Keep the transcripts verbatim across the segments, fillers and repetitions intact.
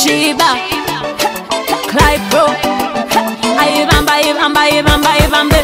Shiba, Clyde Bro, Ayibamba, Ayibamba, Ayibamba, Ayibamba.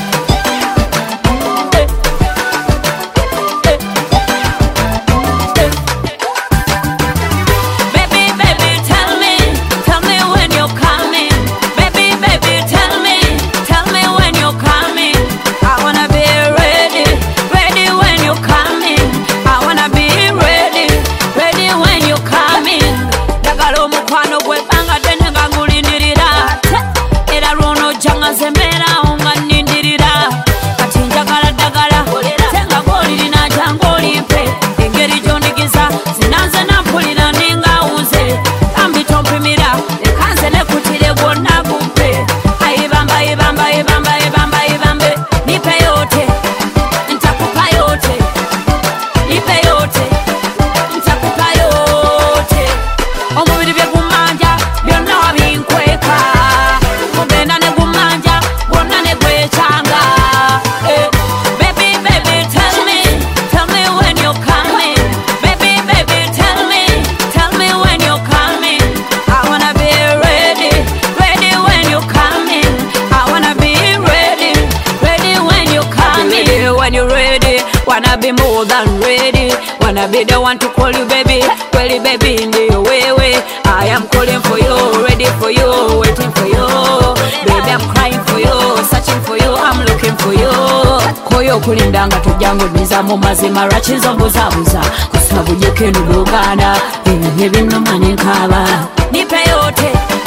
When you're ready, wanna be more than ready. Wanna be the one to call you baby. Well, baby, in the way, way. I am calling for you, ready for you, waiting for you. Baby, I'm crying for you, searching for you, I'm looking for you. Koyo kulindanga tujango niza mu mazima rachizo buza buza. Kusabu jeke nubugana, bini bino manikaba. Nipe yote.